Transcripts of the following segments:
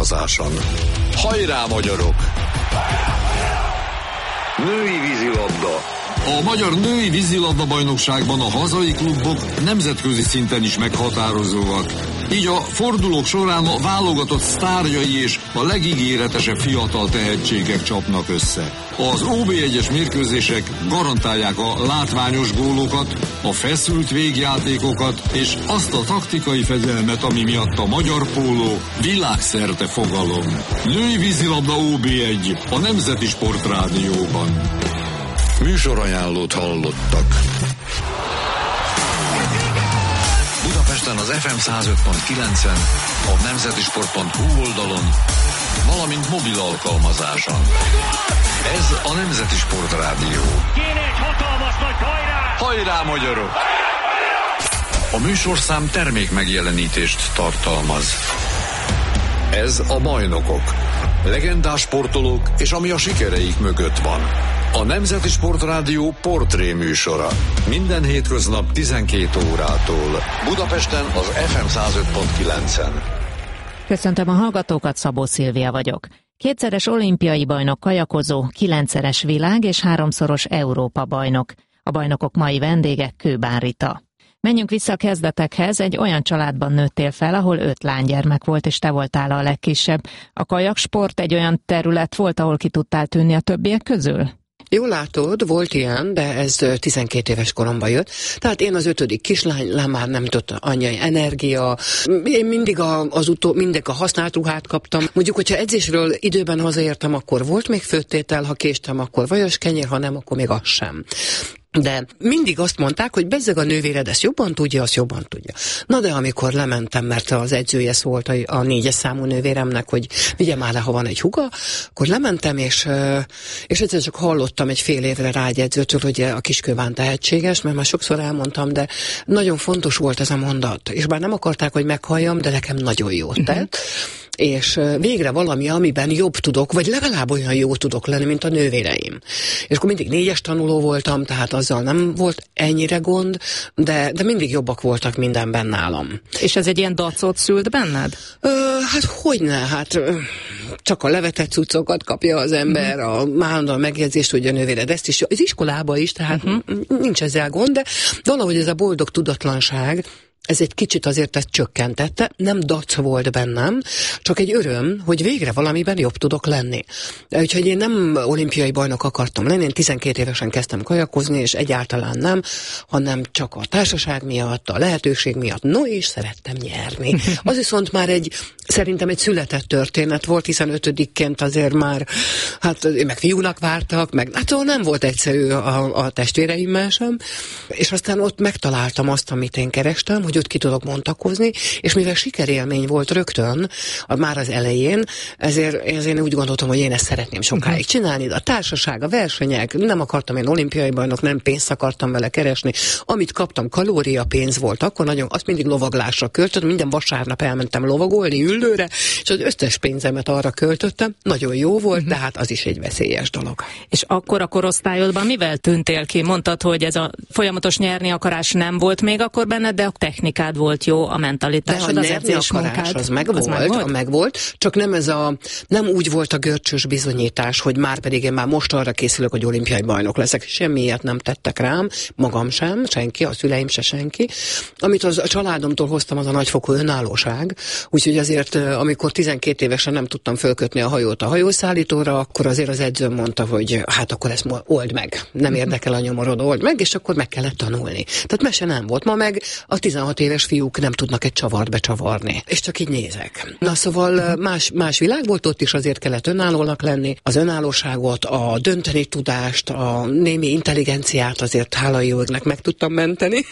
alkalmazáson. Hajrá, magyarok! Női vízilabda. A magyar női vízilabda bajnokságban a hazai klubok nemzetközi szinten is meghatározóak. Így a fordulók során a válogatott sztárjai és a legígéretesebb fiatal tehetségek csapnak össze. Az OB1-es mérkőzések garantálják a látványos gólokat, a feszült végjátékokat és azt a taktikai fegyelmet, ami miatt a magyar póló világszerte fogalom. Női vízilabda OB1 a Nemzeti Sportrádióban. Műsorajánlót hallottak. Budapesten az FM 105.9-en, a nemzetisport.hu oldalon, valamint mobil alkalmazáson. Ez a Nemzeti Sportrádió. Kéne egy hatalmas nagy hajrá! Hajrá, magyarok! A műsorszám termék megjelenítést tartalmaz. Ez a Bajnokok. Legendás sportolók és ami a sikereik mögött van. A Nemzeti Sportrádió portré műsora. Minden hétköznap 12 órától. Budapesten az FM 105.9-en. Köszöntöm a hallgatókat, Szabó Szilvia vagyok. 2-szeres olimpiai bajnok kajakozó, 9-szeres világ és 3-szoros Európa bajnok. A bajnokok mai vendége Kőbán Rita. Menjünk vissza a kezdetekhez, egy olyan családban nőttél fel, ahol 5 lánygyermek volt, és te voltál a legkisebb. A kajaksport egy olyan terület volt, ahol ki tudtál tűnni a többiek közül? Jól látod, volt ilyen, de ez 12 éves koromban jött. Tehát én az 5. kislány, már nem tudtam, anyai energia. Én mindig mindig a használt ruhát kaptam. Mondjuk, hogyha edzésről időben hazaértem, akkor volt még főttétel, ha késtem, akkor vajos kenyér, ha nem, akkor még az sem. De mindig azt mondták, hogy bezzeg a nővéred ezt jobban tudja, azt jobban tudja. Na de amikor lementem, mert az edzője szólt a 4-es számú nővéremnek, hogy vigye már le, ha van egy húga, akkor lementem, és egyszer csak hallottam egy fél évre rá egy edzőtől, hogy a Kiskőbán tehetséges, mert már sokszor elmondtam, de nagyon fontos volt ez a mondat. És bár nem akarták, hogy meghalljam, de nekem nagyon jót tett. És végre valami, amiben jobb tudok, vagy legalább olyan jó tudok lenni, mint a nővéreim. És akkor mindig 4-es tanuló voltam, tehát azzal nem volt ennyire gond, de mindig jobbak voltak mindenben nálam. És ez egy ilyen dacot szült benned? Hát hogyne, csak a levetett cuccokat kapja az ember, a állandóan megjegyzést, hogy a nővéred ezt is, az iskolába is, tehát nincs ezzel gond, de valahogy ez a boldog tudatlanság, ez egy kicsit azért ezt csökkentette, nem dac volt bennem, csak egy öröm, hogy végre valamiben jobb tudok lenni. Úgyhogy én nem olimpiai bajnok akartam lenni, én 12 évesen kezdtem kajakozni, és egyáltalán nem, hanem csak a társaság miatt, a lehetőség miatt, és szerettem nyerni. Az viszont már szerintem egy született történet volt, hiszen 5-ként azért már, meg fiúnak vártak, nem volt egyszerű a testvéreimmel sem, és aztán ott megtaláltam azt, amit én kerestem, hogy ott ki tudok bontakozni, és mivel sikerélmény volt rögtön, már az elején, ezért én úgy gondoltam, hogy én ezt szeretném sokáig csinálni, de a társaság, a versenyek, nem akartam én olimpiai bajnok, nem pénzt akartam vele keresni, amit kaptam, kalóriapénz volt, akkor nagyon, azt mindig lovaglásra költöttem, minden vasárnap elmentem lovagolni üllőre, és az összes pénzemet arra költöttem, nagyon jó volt, de hát az is egy veszélyes dolog. És akkor a korosztályodban mivel tűntél ki? Mondtad, hogy ez a folyamatos nyerni akarás nem volt még akkor benned, de a technikád volt jó, a mentalitásod, az edzésmunkád. Az megvolt, csak nem úgy volt a görcsös bizonyítás, hogy már pedig én már most arra készülök, hogy olimpiai bajnok leszek. Semmi ilyet nem tettek rám, magam sem, senki, a szüleim se senki. Amit a családomtól hoztam, az a nagyfokú önállóság. Úgyhogy azért, amikor 12 évesen nem tudtam fölkötni a hajót a hajószállítóra, akkor azért az edzőm mondta, hogy akkor ezt old meg. Nem érdekel a nyomorod, old meg, és akkor meg kellett tanulni. Tehát mese nem volt. Ma meg a 16 éves fiúk nem tudnak egy csavart becsavarni. És csak így nézek. Na szóval más világ volt, ott is azért kellett önállónak lenni. Az önállóságot, a dönteni tudást, a némi intelligenciát azért hála jó égnek meg tudtam menteni.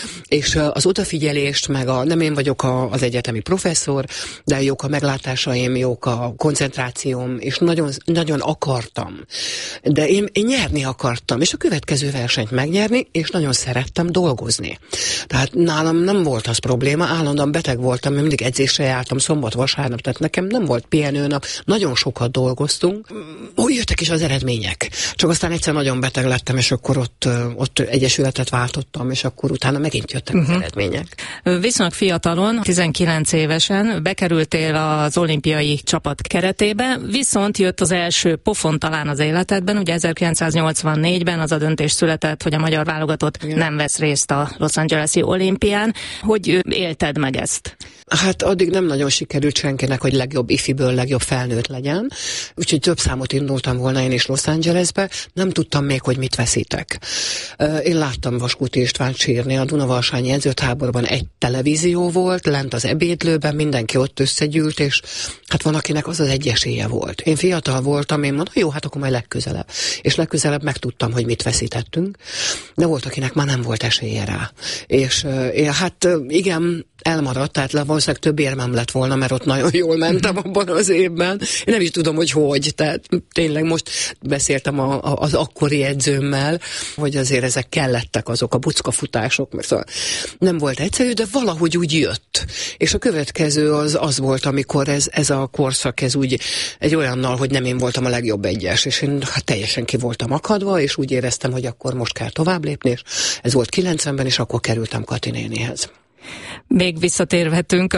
És az odafigyelést, meg nem én vagyok az egyetemi professzor, de jók a meglátásaim, jók a koncentrációm, és nagyon, nagyon akartam. De én nyerni akartam, és a következő versenyt megnyerni, és nagyon szerettem dolgozni. Tehát nálam nem volt az probléma, állandóan beteg voltam, mert mindig edzésre jártam szombat-vasárnap, tehát nekem nem volt pihenőnap, nagyon sokat dolgoztunk. Úgy jöttek is az eredmények. Csak aztán egyszer nagyon beteg lettem, és akkor ott egyesületet váltottam, és akkor utána megint jöttek az eredmények. Viszonylag fiatalon, 19 évesen bekerültél az olimpiai csapat keretébe, viszont jött az első pofon talán az életedben, ugye 1984-ben az a döntés született, hogy a magyar válogatott nem vesz részt a Los Angeles-i olimpián. Hogy élted meg ezt? Hát addig nem nagyon sikerült senkinek, hogy legjobb ifiből legjobb felnőtt legyen, úgyhogy több számot indultam volna én is Los Angelesbe, nem tudtam még, hogy mit veszítek. Én láttam Vaskuti Istvánt sírni, a Dunavalsányi edzőtáborban egy televízió volt, lent az ebédlőben, mindenki ott összegyűlt, és hát van, akinek az egy esélye volt. Én fiatal voltam, én mondom, jó, hát akkor majd legközelebb. És legközelebb megtudtam, hogy mit veszítettünk, de volt, akinek már nem volt esélye rá. És hát igen, elmaradt, tehát valószínűleg több érmem lett volna, mert ott nagyon jól mentem abban az évben. Én nem is tudom, hogy. Tehát tényleg most beszéltem az akkori edzőmmel, hogy azért ezek kellettek azok a buckafutások, mert szóval nem volt egyszerű, de valahogy úgy jött. És a következő az volt, amikor ez a korszak, ez úgy egy olyannal, hogy nem én voltam a legjobb egyes, és én hát teljesen ki voltam akadva, és úgy éreztem, hogy akkor most kell tovább lépni, és ez volt 90-ben, és akkor kerültem Kati nénihez. Még visszatérhetünk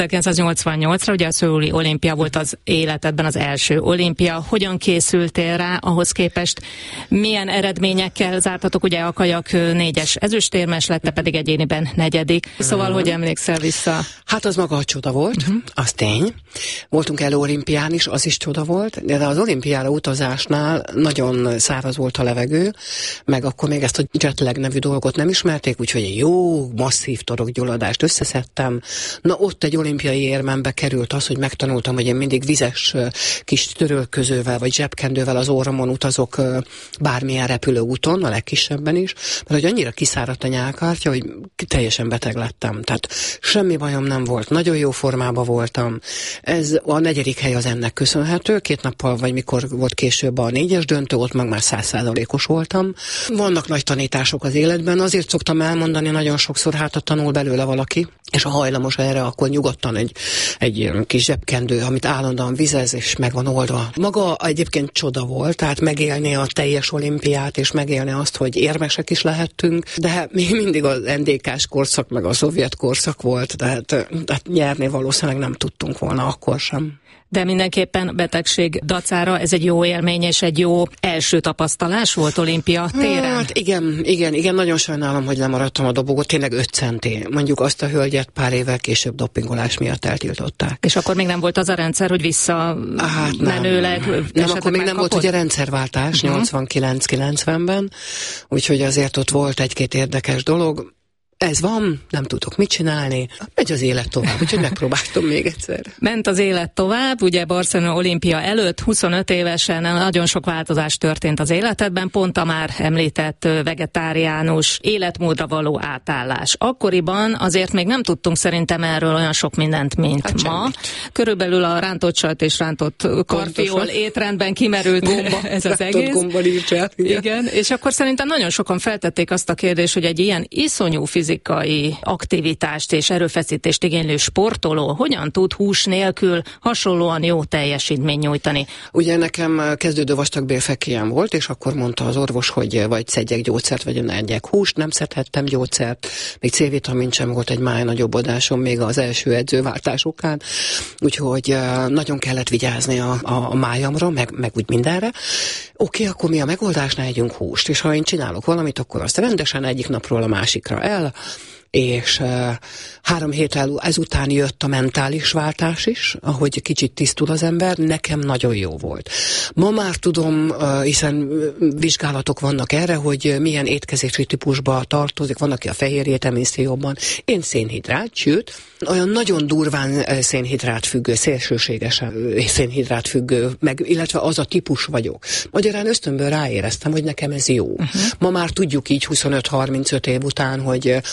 1988-ra, ugye a szöuli olimpia volt az életedben az első olimpia. Hogyan készültél rá, ahhoz képest milyen eredményekkel zártatok? Ugye a kajak 4-es ezüstérmes lett, te pedig egyéniben 4. Szóval, hogy emlékszel vissza? Hát az maga a csoda volt, az tény. Voltunk elő olimpián is, az is csoda volt, de az olimpiára utazásnál nagyon száraz volt a levegő, meg akkor még ezt a jetlag nevű dolgot nem ismerték, úgyhogy egy jó, masszív torokgyulladást összeszedtem. Na ott egy olimpiai érmembe került az, hogy megtanultam, hogy én mindig vizes kis törölközővel vagy zsebkendővel az orromon utazok bármilyen repülőúton, a legkisebben is, mert hogy annyira kiszáradt a nyálkártya, hogy teljesen beteg lettem. Tehát semmi bajom nem volt, nagyon jó formában voltam. Ez a 4. hely az ennek köszönhető, 2 nappal, vagy mikor volt később a 4-es döntő, ott meg már 100%-os voltam. Vannak nagy tanítások az életben, azért szoktam elmondani nagyon sokszor, hát ha tanul belőle valaki, és ha hajlamos erre, akkor nyugodtan egy kis zsebkendő, amit állandóan vizez, és meg van oldva. Maga egyébként csoda volt, tehát megélni a teljes olimpiát, és megélni azt, hogy érmesek is lehettünk, de még mindig az NDK-s korszak, meg a szovjet korszak volt, tehát nyerni valószínűleg nem tudtunk volna akkor sem. De mindenképpen betegség dacára ez egy jó élmény és egy jó első tapasztalás volt olimpia téren. Hát igen, nagyon sajnálom, hogy lemaradtam a dobogót, tényleg 5 centi. Mondjuk azt a hölgyet pár évvel később dopingolás miatt eltiltották. És akkor még nem volt az a rendszer, hogy visszamenőleg nem, akkor még nem volt ugye rendszerváltás 89-90-ben, úgyhogy azért ott volt egy-két érdekes dolog. Ez van, nem tudok mit csinálni, megy az élet tovább, úgyhogy megpróbáltam még egyszer. Ment az élet tovább, ugye Barcelona olimpia előtt 25 évesen nagyon sok változás történt az életedben, pont a már említett vegetáriánus életmódra való átállás. Akkoriban azért még nem tudtunk szerintem erről olyan sok mindent, mint hát ma. Semmit. Körülbelül a rántott sajt és rántott karfiol étrendben kimerült ez az egész. Igen, és akkor szerintem nagyon sokan feltették azt a kérdést, hogy egy ilyen iszonyú fizikai aktivitást és erőfeszítést igénylő sportoló hogyan tud hús nélkül hasonlóan jó teljesítményt nyújtani? Ugye nekem kezdődő vastagbélfekélyem volt, és akkor mondta az orvos, hogy vagy szedjek gyógyszert, vagy ne egyek húst, nem szedhettem gyógyszert, még C-vitamin sem volt, egy máj nagyobb adásom még az első edzőváltás okán, úgyhogy nagyon kellett vigyázni a májamra, meg úgy mindenre. Oké, akkor mi a megoldás, ne együnk húst, és ha én csinálok valamit, akkor azt rendesen egyik napról a másikra el, és 3 héttel ezután jött a mentális váltás is, ahogy kicsit tisztul az ember, nekem nagyon jó volt. Ma már tudom, hiszen vizsgálatok vannak erre, hogy milyen étkezési típusba tartozik, van, aki a fehérjét emészi jobban. Én szénhidrát, sőt, olyan nagyon durván szénhidrát függő, szélsőségesen szénhidrát függő, illetve az a típus vagyok. Magyarán ösztönből ráéreztem, hogy nekem ez jó. Ma már tudjuk így 25-35 év után, hogy lehet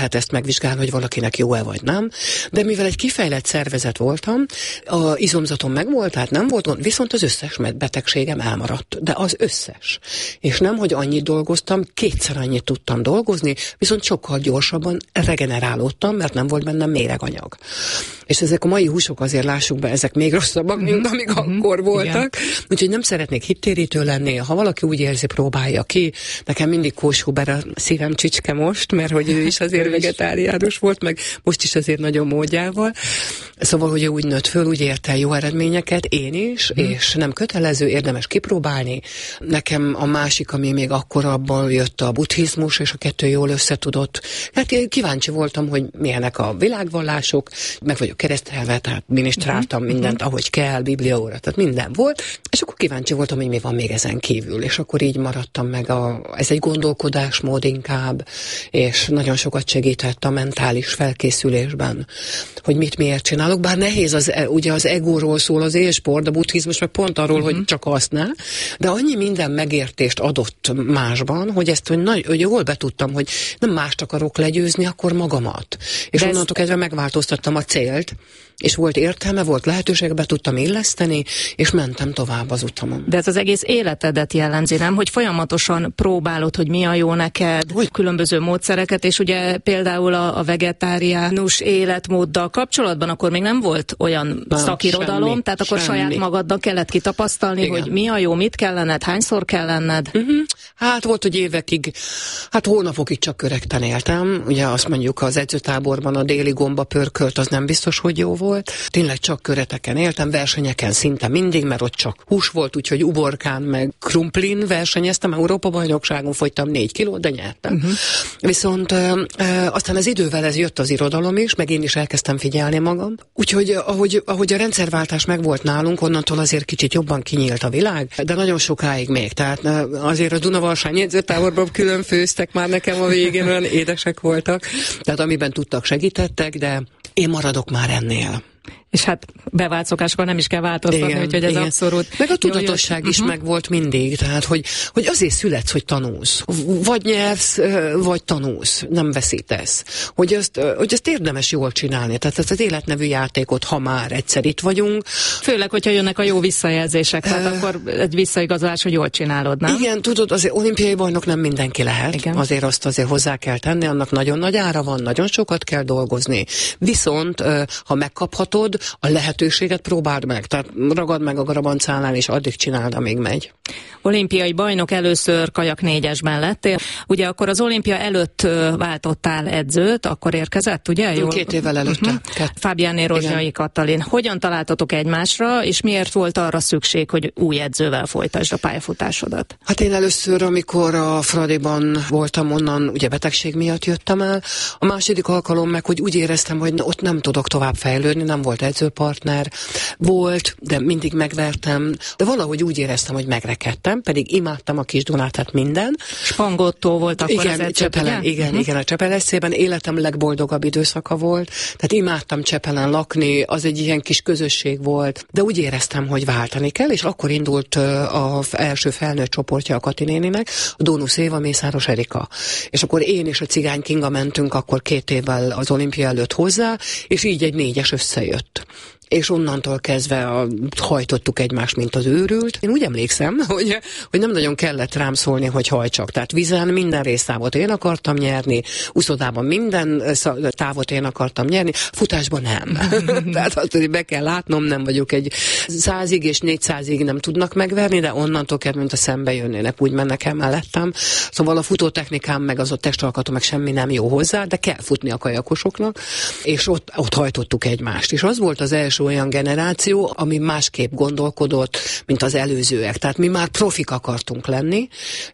lehet ezt megvizsgálni, hogy valakinek jó-e vagy nem, de mivel egy kifejlett szervezet voltam, a izomzatom megvolt, tehát nem volt, viszont az összes betegségem elmaradt, de az összes. És nem, hogy annyit dolgoztam, 2-szer annyit tudtam dolgozni, viszont sokkal gyorsabban regenerálódtam, mert nem volt bennem méreganyag. És ezek a mai húsok, azért lássuk be, ezek még rosszabbak, mint amik akkor voltak. Úgyhogy nem szeretnék hittérítő lenni, ha valaki úgy érzi, próbálja ki. Nekem mindig Kóshuber a szívem csücske most, mert hogy ő is azért vegetáriánus volt, meg most is azért nagyon módjával. Szóval, hogy ő úgy nőtt föl, úgy ért el jó eredményeket, én is, és nem kötelező, érdemes kipróbálni. Nekem a másik, ami még akkor abban jött, a buddhizmus, és a kettő jól összetudott. Hát kíváncsi voltam, hogy milyenek a világvallások, meg vagyok keresztelve, tehát minisztráltam mindent, ahogy kell, bibliaóra, tehát minden volt, és akkor kíváncsi voltam, hogy mi van még ezen kívül, és akkor így maradtam meg, ez egy gondolkodásmód inkább, és nagyon sokat segített a mentális felkészülésben, hogy mit miért csinálok, bár nehéz, ugye az egóról szól az élsport, a buddhizmus meg pont arról, hogy csak azt ne, de annyi minden megértést adott másban, hogy ezt, hogy jól betudtam, hogy nem mást akarok legyőzni, akkor magamat. És onnantól kezdve megváltoztattam a célt, és volt értelme, volt lehetőség, be tudtam illeszteni, és mentem tovább az utamon. De ez az egész életedet jellemzi, nem? Hogy folyamatosan próbálod, hogy mi a jó neked, hogy különböző módszereket, és ugye például a vegetáriánus életmóddal kapcsolatban akkor még nem volt olyan szakirodalom, tehát akkor saját magadnak kellett kitapasztalni, igen, hogy mi a jó, mit kell lenned, hányszor kell lenned? Hát volt, hogy évekig, hónapokig csak körekten éltem. Ugye azt mondjuk az edzőtáborban a déli gomba pörkölt, az nem biztos, hogy jó volt. Tényleg csak köreteken éltem, versenyeken szinte mindig, mert ott csak hús volt, úgyhogy uborkán meg krumplin versenyeztem, Európa-bajnokságon fogytam 4 kilót, de nyertem. Viszont aztán az idővel ez jött az irodalom is, meg én is elkezdtem figyelni magam. Úgyhogy ahogy a rendszerváltás megvolt nálunk, onnantól azért kicsit jobban kinyílt a világ, de nagyon sokáig még. Tehát azért a Dunavarsány edzőtáborban külön főztek már nekem a végén, olyan édesek voltak. Tehát amiben tudtak, segítettek, de én maradok már ennél. És hát bevált szokáskor nem is kell változtatni, úgyhogy ez abszolút... Meg a tudatosság is megvolt mindig, tehát hogy azért születsz, hogy tanulsz. Vagy nyersz, vagy tanulsz, nem veszítesz. Hogy azt érdemes jól csinálni. Tehát ezt az életnevű játékot, ha már egyszer itt vagyunk. Főleg, hogyha jönnek a jó visszajelzések, tehát akkor egy visszaigazolás, hogy jól csinálod, nem? Igen, tudod, azért olimpiai bajnok nem mindenki lehet. Igen. Azért azt hozzá kell tenni, annak nagyon nagy ára van, nagyon sokat kell dolgozni. Viszont, ha megkaphatod, a lehetőséget próbáld meg, tehát ragad meg a garabancánál, és addig csináld, amíg megy. Olimpiai bajnok, először kajak 4-esben lettél. Ugye akkor az olimpia előtt váltottál edzőt, akkor érkezett, ugye? 2 évvel előtte. Fábiánné Rozsnyai Katalin. Hogyan találtatok egymásra, és miért volt arra szükség, hogy új edzővel folytasd a pályafutásodat? Hát én először, amikor a Fradiban voltam, onnan ugye betegség miatt jöttem el. A második alkalom meg, hogy úgy éreztem, hogy ott nem tudok tovább fejlődni, nem volt edzőpartner. Volt, de mindig megvertem, de valahogy úgy éreztem, hogy megrekedtem, pedig imádtam a Kis Dunát, hát minden. Spangottó volt akkor az edző, Csepelen, igen, a Csepel eszében életem legboldogabb időszaka volt, tehát imádtam Csepelen lakni, az egy ilyen kis közösség volt, de úgy éreztem, hogy váltani kell, és akkor indult az első felnőtt csoportja a Kati néninek, a Dónusz Éva, Mészáros Erika. És akkor én és a Cigány Kinga mentünk akkor 2 évvel az olimpia előtt hozzá, és így egy 4-es összejött. És onnantól kezdve hajtottuk egymást, mint az őrült. Én úgy emlékszem, hogy nem nagyon kellett rám szólni, hogy hajtsak. Tehát vízen minden résztávot én akartam nyerni, úszodában minden távot én akartam nyerni, futásban nem. Tehát azt, hogy be kell látnom, nem vagyok egy 100-ig és 400-ig nem tudnak megverni, de onnantól kezdve, mint a szembe jönnének, úgy mennek el mellettem. Szóval a futótechnikám meg az ott testalkatom meg semmi nem jó hozzá, de kell futni a kajakosoknak, és ott hajtottuk egymást. És az volt az első olyan generáció, ami másképp gondolkodott, mint az előzőek. Tehát mi már profik akartunk lenni,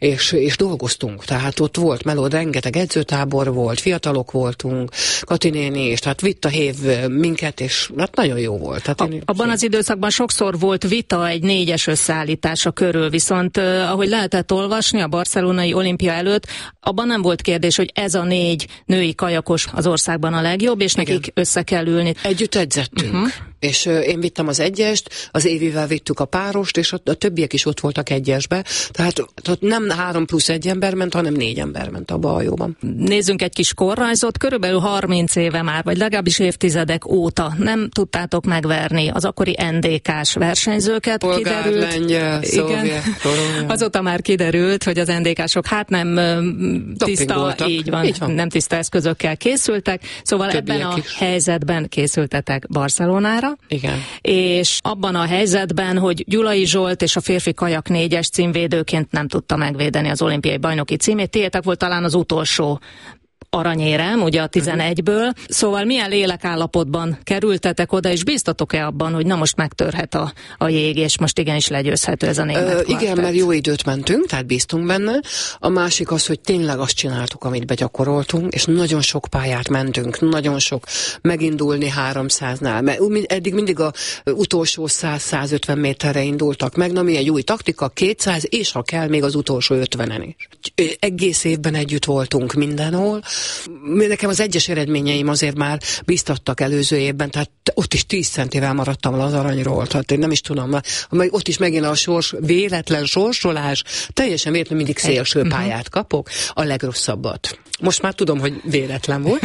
és dolgoztunk. Tehát ott volt melód, rengeteg edzőtábor volt, fiatalok voltunk, Kati néni, és tehát vitt a hév minket, és hát nagyon jó volt. Tehát abban az időszakban sokszor volt vita egy 4-es összeállítása körül, viszont ahogy lehetett olvasni a barcelonai olimpia előtt, abban nem volt kérdés, hogy ez a 4 női kajakos az országban a legjobb, és nekik össze kell ülni. Együtt edzettünk. És én vittem az 1-est, az Évivel vittük a párost, és a többiek is ott voltak 1-esbe. Tehát nem 3+1 ember ment, hanem 4 ember ment abba a hajóban. Nézzünk egy kis korrajzot. Körülbelül 30 éve már, vagy legalábbis évtizedek óta nem tudtátok megverni az akkori NDK-s versenyzőket. Bolgár, lengyel, szovjet, azóta már kiderült, hogy az NDK-sok nem tiszta, így van, nem tiszta eszközökkel készültek. Szóval többiek ebben a helyzetben készültetek Barcelonára. Igen. És abban a helyzetben, hogy Gyulai Zsolt és a férfi kajak 4-es címvédőként nem tudta megvédeni az olimpiai bajnoki címét. Tiétek volt talán az utolsó aranyérem, ugye a 11-ből. Szóval milyen lélekállapotban kerültetek oda, és bíztatok-e abban, hogy na most megtörhet a jég, és most igenis legyőzhető ez a német kvartett? Igen, mert jó időt mentünk, tehát bíztunk benne. A másik az, hogy tényleg azt csináltuk, amit begyakoroltunk, és nagyon sok pályát mentünk, nagyon sok megindulni 300-nál, mert eddig mindig a utolsó 100-150 méterre indultak meg, na mi egy új taktika, 200, és ha kell, még az utolsó 50-en is. Egész évben együtt voltunk mindenhol. Nekem az 1-es eredményeim azért már biztattak előző évben, tehát ott is 10 centivel maradtam le az aranyról, tehát én nem is tudom, ott is megint a véletlen sorsolás, teljesen véletlen mindig szélső pályát kapok, a legrosszabbat. Most már tudom, hogy véletlen volt,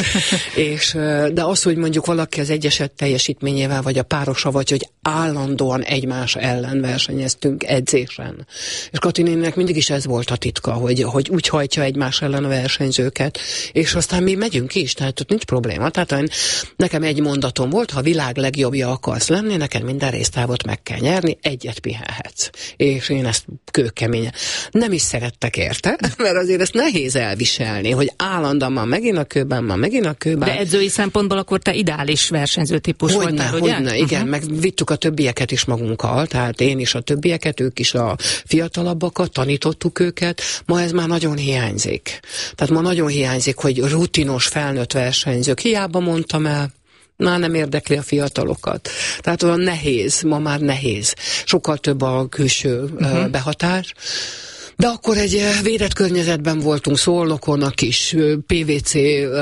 de az, hogy mondjuk valaki az 1-eset teljesítményével, vagy a párosa, vagy hogy állandóan egymás ellen versenyeztünk edzésen. És Kati néninek mindig is ez volt a titka, hogy úgy hajtja egymás ellen a versenyzőket, és aztán mi megyünk is, tehát ott nincs probléma. Tehát nekem egy mondatom volt, ha a világ legjobbja akarsz lenni, neked minden résztávot meg kell nyerni, egyet pihenhetsz. És én ezt kőkeményen. Nem is szerettek érte, mert azért ezt nehéz elviselni, hogy állandóan már megint a kőben. De edzői szempontból akkor te ideális versenyző típus voltál, ugye? Hogyne, igen, meg vittük a többieket is magunkkal, tehát én is a többieket, ők is a fiatalabbakat, tanítottuk őket, ma ez már nagyon hiányzik. Tehát ma nagyon hiányzik, hogy rutinos felnőtt versenyzők, hiába mondtam el, már nem érdekli a fiatalokat. Tehát olyan nehéz, ma már nehéz. Sokkal több a külső behatás. De akkor egy védett környezetben voltunk, Szolnokon, a kis PVC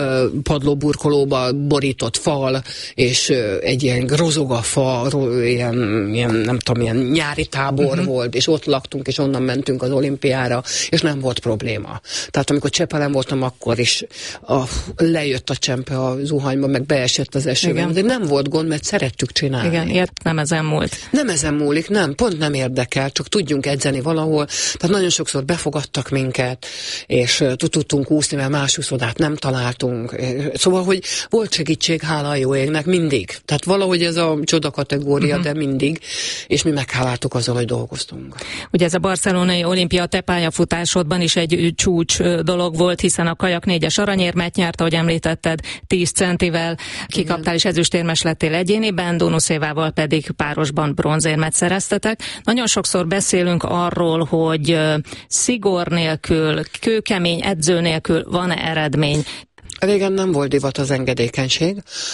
padlóburkolóba borított fal, és egy ilyen rozogafa, ilyen nem tudom, ilyen nyári tábor volt, és ott laktunk, és onnan mentünk az olimpiára, és nem volt probléma. Tehát amikor Csepelen voltam, akkor is lejött a csempe a zuhanyba, meg beesett az esőben. De nem volt gond, mert szerettük csinálni. Igen, ilyet nem ezen múlt. Nem ezen múlik, nem, pont nem érdekel, csak tudjunk edzeni valahol. Tehát nagyon sokszor befogadtak minket, és tudtunk úszni, mert más úszodát nem találtunk. Szóval, hogy volt segítség, hála a jó égnek, mindig. Tehát valahogy ez a csoda kategória, de mindig, és mi megháláltuk azzal, hogy dolgoztunk. Ugye ez a barcelonai olimpia te pályafutásodban is egy csúcs dolog volt, hiszen a kajak 4-es aranyérmet nyert, ahogy említetted, 10 centivel, kikaptál és ezüstérmes lettél egyéniben, Donuszévával pedig párosban bronzérmet szereztetek. Nagyon sokszor beszélünk arról, hogy szigor nélkül, kőkemény edző nélkül van-e eredmény? Régen nem volt divat az engedékenység,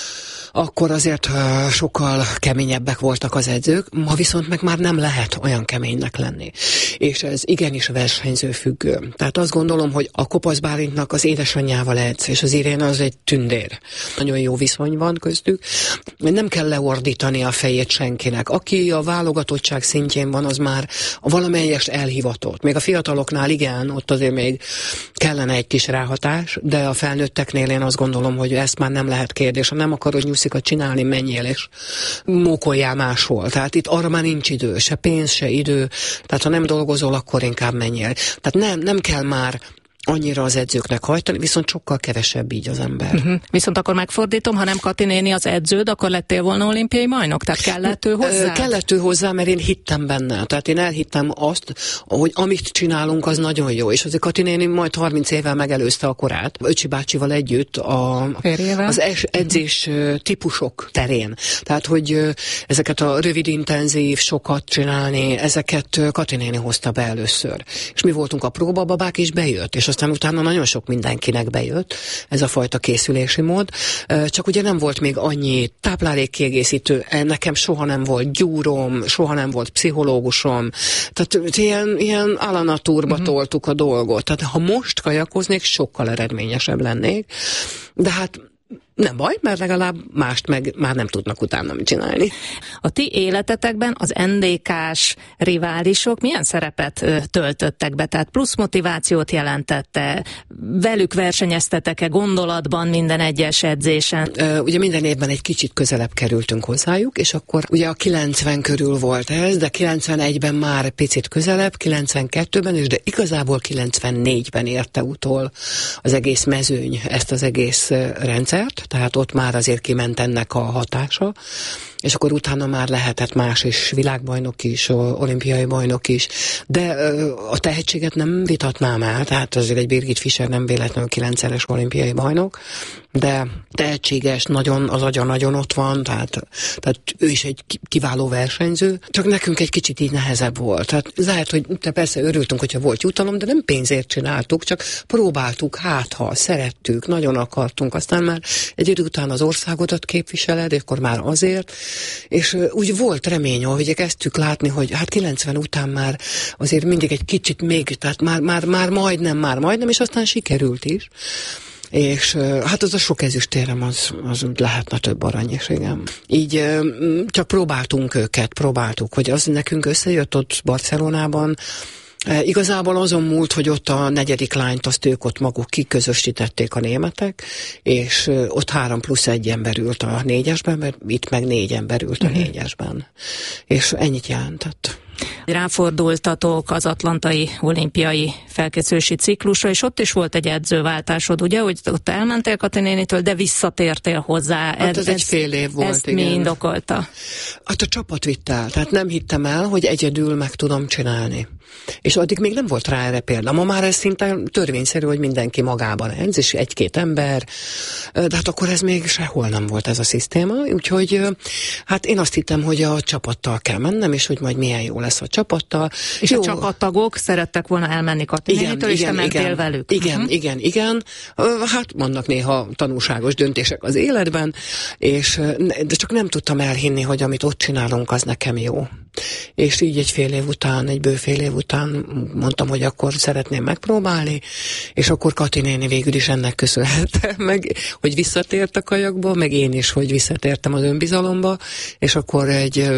akkor azért sokkal keményebbek voltak az edzők, ma viszont meg már nem lehet olyan keménynek lenni. És ez igenis versenyző függő. Tehát azt gondolom, hogy a Kopasz Bálintnak az édesanyjával edz, és az Iréna az egy tündér. Nagyon jó viszony van köztük. Nem kell leordítani a fejét senkinek. Aki a válogatottság szintjén van, az már valamelyest elhivatott. Még a fiataloknál igen, ott azért még kellene egy kis ráhatás, de a felnőtteknél én azt gondolom, hogy ezt már nem lehet kérdés. Ha nem akarod nyuszikat csinálni, menjél és mókoljál máshol. Tehát itt arra már nincs idő, se pénz, se idő. Tehát ha nem dolgozol, akkor inkább menjél. Tehát nem kell már annyira az edzőknek hajtani, viszont sokkal kevesebb így az ember. Viszont akkor megfordítom, ha nem Kati néni az edződ, akkor lettél volna olimpiai bajnok? Tehát kellett ő hozzá? Kellett ő hozzá, mert én hittem benne. Tehát én elhittem azt, hogy amit csinálunk, az nagyon jó. És azért Kati néni majd 30 évvel megelőzte a korát. Öcsi bácsival együtt az edzés típusok terén. Tehát, hogy ezeket a rövid, intenzív, sokat csinálni, ezeket Kati néni hozta be először. És mi voltunk a próbababák, és bejött. És aztán utána nagyon sok mindenkinek bejött ez a fajta készülési mód. Csak ugye nem volt még annyi táplálékkiegészítő, nekem soha nem volt gyúrom, soha nem volt pszichológusom. Tehát ilyen a la naturba toltuk a dolgot. Tehát ha most kajakoznék, sokkal eredményesebb lennék. De hát nem baj, mert legalább mást meg már nem tudnak utána csinálni. A ti életetekben az NDK-s riválisok milyen szerepet töltöttek be? Tehát plusz motivációt jelentette? Velük versenyeztetek-e gondolatban minden egyes edzésen? Ugye minden évben egy kicsit közelebb kerültünk hozzájuk, és akkor ugye a 90 körül volt ez, de 91-ben már picit közelebb, 92-ben is, de igazából 94-ben érte utol az egész mezőny ezt az egész rendszert, tehát ott már azért kiment ennek a hatása, és akkor utána már lehetett más is, világbajnok is, olimpiai bajnok is, de a tehetséget nem vitatnám el, tehát azért egy Birgit Fischer nem véletlenül 9-szeres olimpiai bajnok, de tehetséges, nagyon, az agya nagyon ott van, tehát ő is egy kiváló versenyző, csak nekünk egy kicsit így nehezebb volt. Tehát lehet, hogy persze örültünk, hogyha volt jutalom, de nem pénzért csináltuk, csak próbáltuk, ha szerettük, nagyon akartunk, aztán már egy idő után az országodat képviseled, és akkor már azért, és úgy volt remény, hogy kezdtük látni, hogy hát 90 után már azért mindig egy kicsit még, tehát már majdnem, és aztán sikerült is. És hát az a sok ezüstérem, az lehetne több arany is, igen. Így csak próbáltuk, hogy az nekünk összejött ott Barcelonában. Igazából azon múlt, hogy ott a 4. lányt azt ők ott maguk kiközösítették a németek, és ott 3+1 ember ült a 4-esben, mert itt meg 4 ember ült a 4-esben. És ennyit jelentett. Ráfordultatok az atlantai olimpiai felkészülési ciklusra, és ott is volt egy edzőváltásod, ugye, hogy ott elmentél Kati nénitől, de visszatértél hozzá. Hát ez egy fél év volt, ezt igen. Mi indokolta? Hát a csapat vitt el, tehát nem hittem el, hogy egyedül meg tudom csinálni. És addig még nem volt rá erre példa. Ma már ez szinte törvényszerű, hogy mindenki magában edz, és 1-2 ember, de hát akkor ez még sehol nem volt ez a szisztéma, úgyhogy hát én azt hittem, hogy a csapattal kell mennem, és hogy majd milyen jó lesz a csapattal. És jó. A csapattagok szerettek volna elmenni Kati nénitől, és te mentél velük. Igen. Hát vannak néha tanulságos döntések az életben, de csak nem tudtam elhinni, hogy amit ott csinálunk, az nekem jó. És így egy bő fél év után mondtam, hogy akkor szeretném megpróbálni, és akkor Kati néni végül is ennek köszönhette meg, hogy visszatért a kajakba, meg én is, hogy visszatértem az önbizalomba, és akkor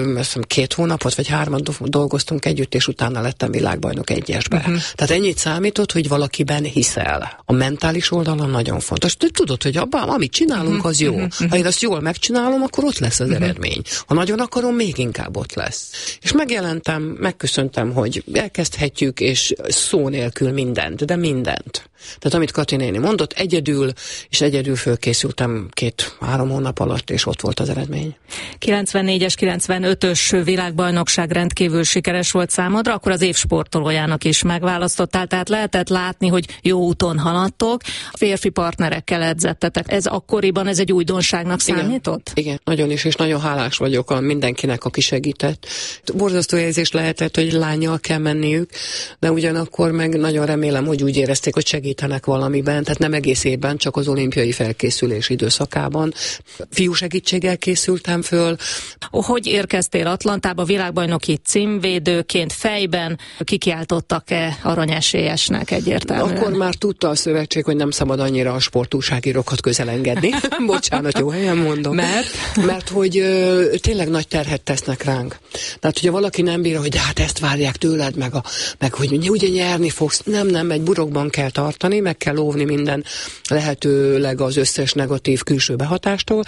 2 hónapot vagy 3 dolgoztunk együtt, és utána lettem világbajnok 1-esbe. Tehát ennyit számított, hogy valakiben hiszel. A mentális oldalon nagyon fontos. Te tudod, hogy abban, amit csinálunk, az jó. Ha én azt jól megcsinálom, akkor ott lesz az eredmény. Ha nagyon akarom, még inkább ott lesz. És megjelentem, megköszöntem, hogy elkezdhetjük, és szó nélkül mindent, de mindent. Tehát amit Kati néni mondott, egyedül fölkészültem 2-3 hónap alatt, és ott volt az eredmény. 94-es, 95-ös világbajnokság rendkívül sikeres volt számodra, akkor az év sportolójának is megválasztottál, tehát lehetett látni, hogy jó úton haladtok, férfi partnerekkel edzettetek. Ez akkoriban egy újdonságnak számított? Igen, nagyon is, és nagyon hálás vagyok mindenkinek, aki segített. Borzasztó érzés lehetett, hogy lánnyal kell menniük, de ugyanakkor meg nagyon remélem, hogy úgy érezték, hogy segítenek valamiben, tehát nem egész évben, csak az olimpiai felkészülés időszakában. Fiú segítséggel készültem föl. Hogy érkeztél Atlantába világbajnoki címvédőként fejben? Kikiáltottak-e aranyesélyesnek egyértelműen? Akkor már tudta a szövetség, hogy nem szabad annyira a sportúságírókat közel engedni. Bocsánat, jó helyen mondom. Mert hogy tényleg nagy terhet tesznek ránk. Tehát, hogyha valaki nem bír, hogy de hát ezt várják tőled, meg hogy ugye nyerni fogsz. Nem, egy burokban kell tartani, meg kell óvni minden lehetőleg az összes negatív külső behatástól.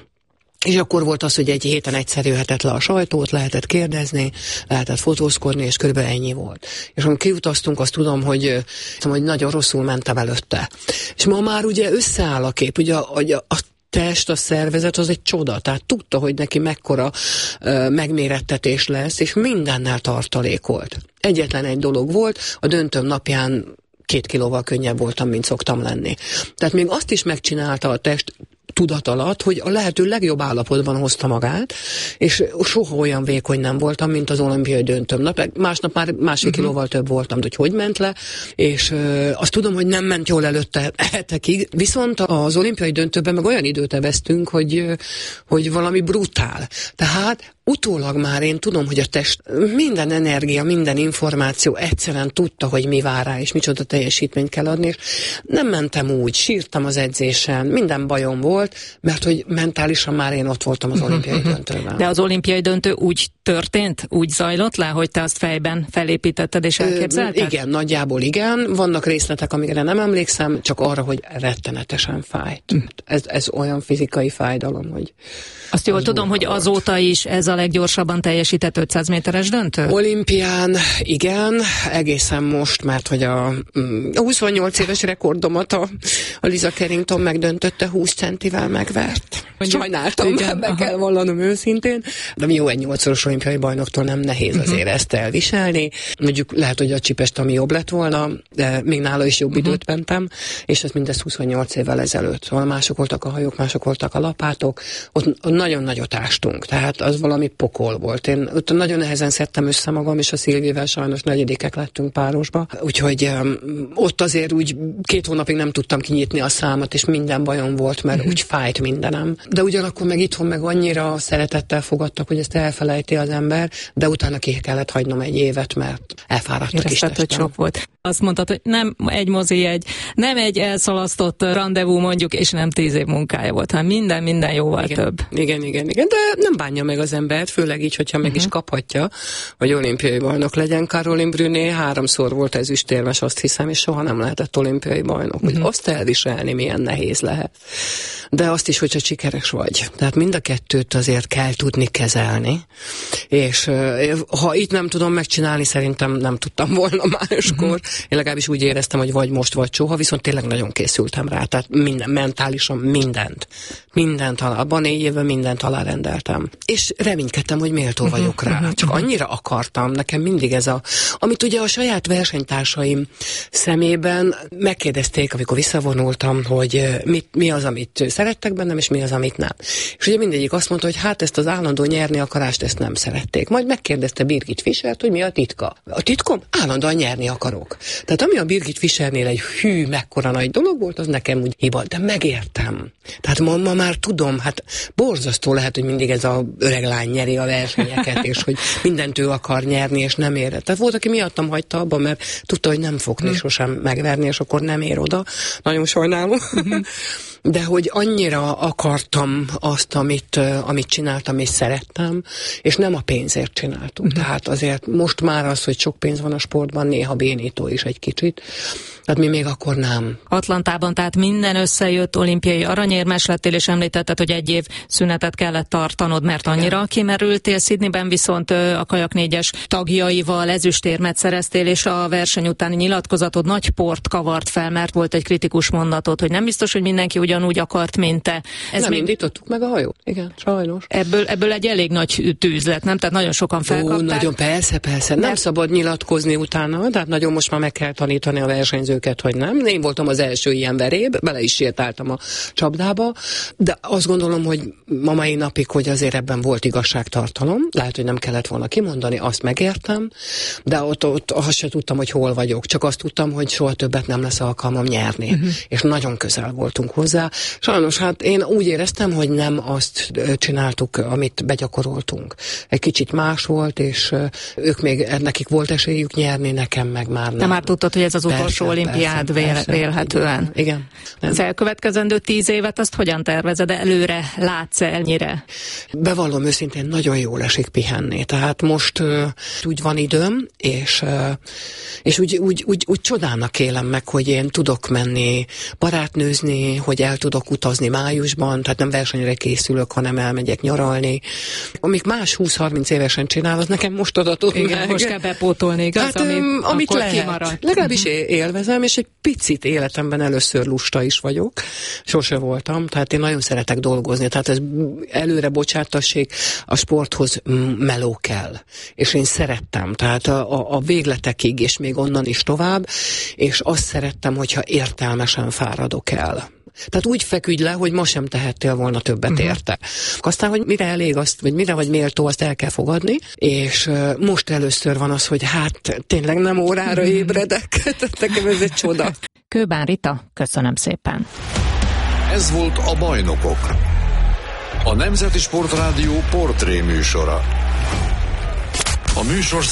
És akkor volt az, hogy egy héten egyszer jöhetett le a sajtót, lehetett kérdezni, lehetett fotózkodni, és körülbelül ennyi volt. És amikor kiutaztunk, azt tudom, hogy nagyon rosszul mentem előtte. És ma már ugye összeáll a kép, ugye a test, a szervezet az egy csoda, tehát tudta, hogy neki mekkora megmérettetés lesz, és mindennel tartalékolt. Egyetlen egy dolog volt, a döntőm napján 2 kilóval könnyebb voltam, mint szoktam lenni. Tehát még azt is megcsinálta a test tudat alatt, hogy a lehető legjobb állapotban hozta magát, és soha olyan vékony nem voltam, mint az olimpiai döntőm. Másnap már 1,5 kilóval több voltam, hogy ment le, és azt tudom, hogy nem ment jól előtte hetekig, viszont az olimpiai döntőben meg olyan időt eveztünk, hogy valami brutál. Tehát utólag már én tudom, hogy a test minden energia, minden információ egyszerűen tudta, hogy mi vár rá, és micsoda teljesítményt kell adni, és nem mentem úgy, sírtam az edzésen, minden bajom volt, mert hogy mentálisan már én ott voltam az olimpiai döntőben. De az olimpiai döntő úgy történt, úgy zajlott le, hogy te azt fejben felépítetted és elképzelted? Igen, nagyjából igen. Vannak részletek, amikre nem emlékszem, csak arra, hogy rettenetesen fájt. Ez olyan fizikai fájdalom, hogy... Azt jól tudom, hogy azóta is ez a leggyorsabban teljesített 500 méteres döntő? Olimpián igen, egészen most, mert hogy a 28 éves rekordomat a Lisa Carrington megdöntötte, 20 centivel megvert. Sajnáltam, igen, be kell vallanom őszintén. De jó, egy 8-szoros olimpiai bajnoktól nem nehéz azért ezt elviselni. Mondjuk lehet, hogy a Csipest, ami jobb lett volna, de még nála is jobb időt mentem, és ez mindez 28 évvel ezelőtt. Szóval mások voltak a hajók, mások voltak a lapátok, ott nagyon nagyot ástunk, tehát az valami pokol volt. Én ott nagyon nehezen szedtem össze magam, és a Szilvivel sajnos negyedikek lettünk párosba, úgyhogy ott azért úgy 2 hónapig nem tudtam kinyitni a számat, és minden bajom volt, mert úgy fájt mindenem. De ugyanakkor meg itthon meg annyira szeretettel fogadtak, hogy ezt elfelejti az ember, de utána ki kellett hagynom egy évet, mert elfáradtak is testem. Hogy sok volt. Azt mondtad, hogy nem egy mozijegy, nem egy elszalasztott randevú mondjuk, és nem 10 év munkája volt, hanem minden jóval több. Igen, de nem bánja meg az embert, főleg így, hogyha meg is kaphatja, hogy olimpiai bajnok legyen. Caroline Brunet 3-szor volt ezüstérmes, azt hiszem, és soha nem lehetett olimpiai bajnok. Hogy azt elviselni milyen nehéz lehet. De azt is, hogyha sikeres vagy. Tehát mind a kettőt azért kell tudni kezelni. És ha itt nem tudom megcsinálni, szerintem nem tudtam volna máskor. Én legalábbis úgy éreztem, hogy vagy most, vagy soha, viszont tényleg nagyon készültem rá. Tehát mentálisan mindent abban 4 évben mindent alárendeltem. És reménykedtem, hogy méltó vagyok rá. Csak annyira akartam, nekem mindig ez amit ugye a saját versenytársaim szemében megkérdezték, amikor visszavonultam, hogy mi az, amit szerettek bennem, és mi az, amit nem. És ugye mindegyik azt mondta, hogy hát ezt az állandó nyerni akarást, ezt nem szerették. Majd megkérdezte Birgit Fischert, hogy mi a titka. A titkom? Állandóan nyerni akarok. Tehát ami a Birgit Fischernél egy mekkora nagy dolog volt, az nekem úgy hiba, de megértem. Tehát ma már tudom, hát borzasztó lehet, hogy mindig ez a öreg lány nyeri a versenyeket, és hogy mindent ő akar nyerni, és nem ér. Tehát volt, aki miattam hagyta abba, mert tudta, hogy nem fogni sosem megverni, és akkor nem ér oda. Nagyon sajnálom. De hogy annyira akartam azt, amit csináltam, és szerettem, és nem a pénzért csináltuk. Tehát azért most már az, hogy sok pénz van a sportban, néha bénító is egy kicsit. Tehát mi még akkor nem. Atlantában tehát minden összejött, olimpiai aranyérmes lettél, és említetted, hogy 1 év szünetet kellett tartanod, mert annyira kimerültél. Sydneyben viszont a Kajak 4-es tagjaival ezüstérmet szereztél, és a verseny utáni nyilatkozatod nagy port kavart fel, mert volt egy kritikus mondatod, hogy nem biztos, hogy mindenki ugyanúgy akart, mint te. Nem indítottuk meg a hajót. Igen, sajnos. Ebből egy elég nagy tűz lett, nem? Tehát nagyon sokan felkapták. Nagyon, persze. Nem szabad nyilatkozni utána, tehát nagyon most már meg kell tanítani a versenyzőket, hogy nem. Én voltam az első ilyen veréb, bele is sétáltam a csapdába, de azt gondolom, hogy ma mai napig, hogy azért ebben volt igazságtartalom. Lehet, hogy nem kellett volna kimondani, azt megértem, de ott azt sem tudtam, hogy hol vagyok. Csak azt tudtam, hogy soha többet nem lesz alkalmam nyerni. És nagyon közel voltunk hozzá. Sajnos hát én úgy éreztem, hogy nem azt csináltuk, amit begyakoroltunk. Egy kicsit más volt, és ők még nekik volt esélyük nyerni, nekem meg már nem. De már tudtad, hogy ez az utolsó olimpiád vélhetően. Igen. Az elkövetkezendő 10 évet azt hogyan tervezed? Előre látsz ennyire? Bevallom őszintén, nagyon jól esik pihenni. Tehát most úgy van időm, és úgy csodának élem meg, hogy én tudok menni barátnőzni, hogy el tudok utazni májusban, tehát nem versenyre készülök, hanem elmegyek nyaralni. Amíg más 20-30 évesen csinál, az nekem most adatott meg. Igen, most kell bepótolni, igaz? Hát, amit lehet. Kimaradt. Legalábbis élvezem, és egy picit életemben először lusta is vagyok. Sose voltam, tehát én nagyon szeretek dolgozni. Tehát ez előre bocsátassék, a sporthoz meló kell. És én szerettem, tehát a végletekig, és még onnan is tovább, és azt szerettem, hogyha értelmesen fáradok el. Tehát úgy feküdj le, hogy ma sem tehettél volna többet érte. Aztán, hogy mire elég azt, vagy mire vagy méltó, azt el kell fogadni, és most először van az, hogy hát tényleg nem órára ébredek. Tehát nekem ez egy csoda. Kőbán Rita, köszönöm szépen. Ez volt a Bajnokok. A Nemzeti Sportrádió portré műsora. A műsor